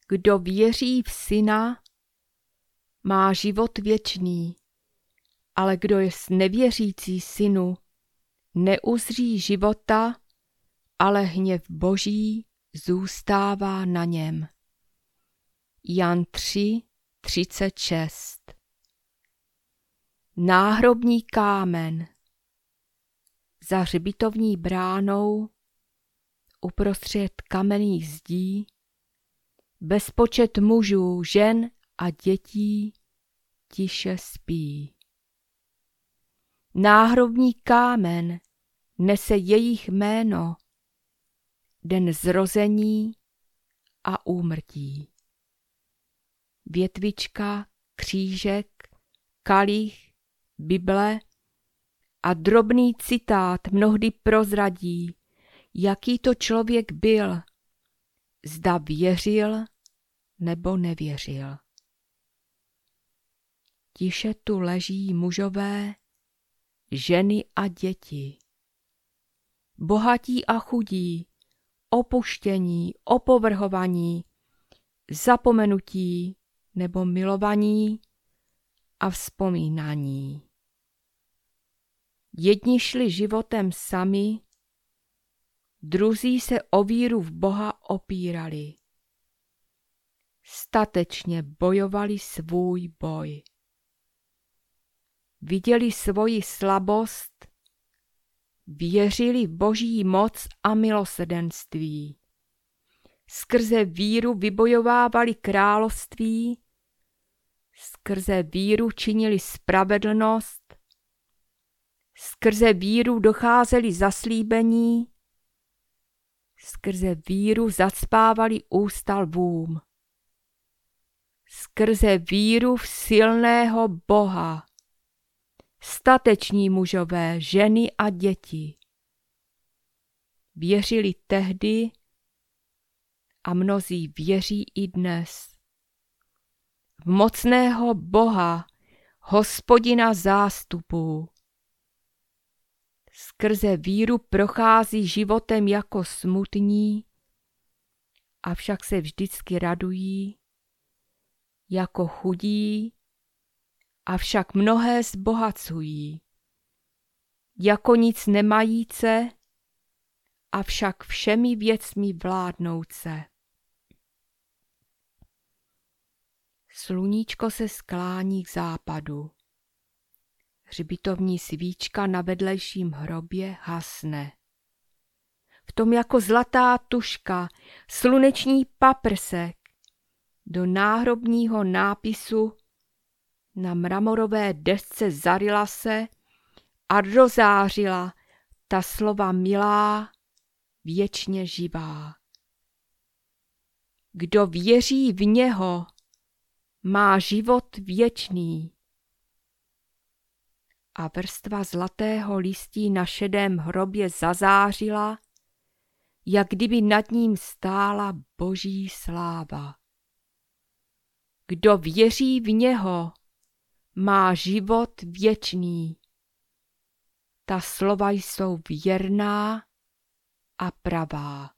Kdo věří v Syna, má život věčný, ale kdo je nevěřící Synu, neuzří života, ale hněv Boží zůstává na něm. Jan 3:36. Náhrobní kámen. Za hřbitovní bránou, uprostřed kamenných zdí, bezpočet mužů, žen a dětí tiše spí. Náhrobní kámen nese jejich jméno, den zrození a úmrtí. Větvička, křížek, kalich, Bible a drobný citát mnohdy prozradí, jaký to člověk byl, zda věřil nebo nevěřil. Tiše tu leží mužové, ženy a děti. Bohatí a chudí, opuštění, opovrhovaní, zapomenutí nebo milovaní a vzpomínaní. Jedni šli životem sami, druzí se o víru v Boha opírali. Statečně bojovali svůj boj. Viděli svoji slabost, věřili v Boží moc a milosrdenství. Skrze víru vybojovávali království, skrze víru činili spravedlnost, skrze víru docházeli zaslíbení, skrze víru zacpávali ústa lvům. Skrze víru v silného Boha, stateční mužové, ženy a děti. Věřili tehdy a mnozí věří i dnes. V mocného Boha, Hospodina zástupů. Skrze víru prochází životem jako smutní, avšak se vždycky radují, jako chudí, avšak mnohé zbohacují, jako nic nemajíce, avšak všemi věcmi vládnouce. Sluníčko se sklání k západu. Hřbitovní svíčka na vedlejším hrobě hasne. V tom jako zlatá tužka, sluneční paprsek, do náhrobního nápisu na mramorové desce zaryla se a rozářila ta slova milá, věčně živá. Kdo věří v něho, má život věčný. A vrstva zlatého listí na šedém hrobě zazářila, jak kdyby nad ním stála Boží sláva. Kdo věří v něho, má život věčný. Ta slova jsou věrná a pravá.